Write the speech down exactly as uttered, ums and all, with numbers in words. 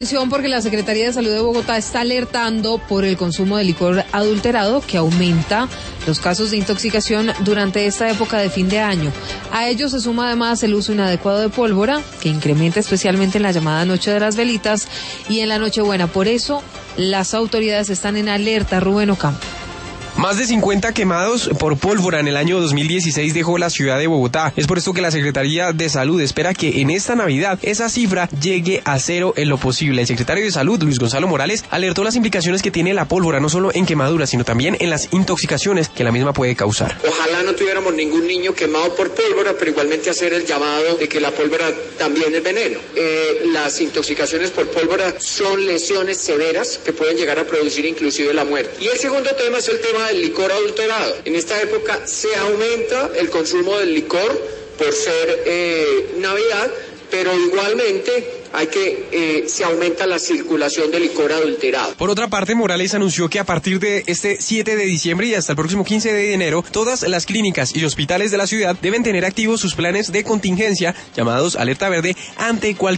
Porque la Secretaría de Salud de Bogotá está alertando por el consumo de licor adulterado que aumenta los casos de intoxicación durante esta época de fin de año. A ello se suma además el uso inadecuado de pólvora, que incrementa especialmente en la llamada Noche de las Velitas y en la Nochebuena. Por eso, las autoridades están en alerta. Rubén Ocampo. Más de cincuenta quemados por pólvora en el año dos mil dieciséis dejó la ciudad de Bogotá. Es por esto que la Secretaría de Salud espera que en esta Navidad esa cifra llegue a cero en lo posible. El secretario de Salud, Luis Gonzalo Morales, alertó las implicaciones que tiene la pólvora, no solo en quemaduras, sino también en las intoxicaciones que la misma puede causar. Ojalá no tuviéramos ningún niño quemado por pólvora, pero igualmente hacer el llamado de que la pólvora también es veneno. Eh, las intoxicaciones por pólvora son lesiones severas que pueden llegar a producir inclusive la muerte. Y el segundo tema es el tema del licor adulterado. En esta época se aumenta el consumo del licor por ser eh, Navidad, pero igualmente hay que eh, se aumenta la circulación de licor adulterado. Por otra parte, Morales anunció que a partir de este siete de diciembre y hasta el próximo quince de enero, todas las clínicas y hospitales de la ciudad deben tener activos sus planes de contingencia llamados Alerta Verde ante cualquier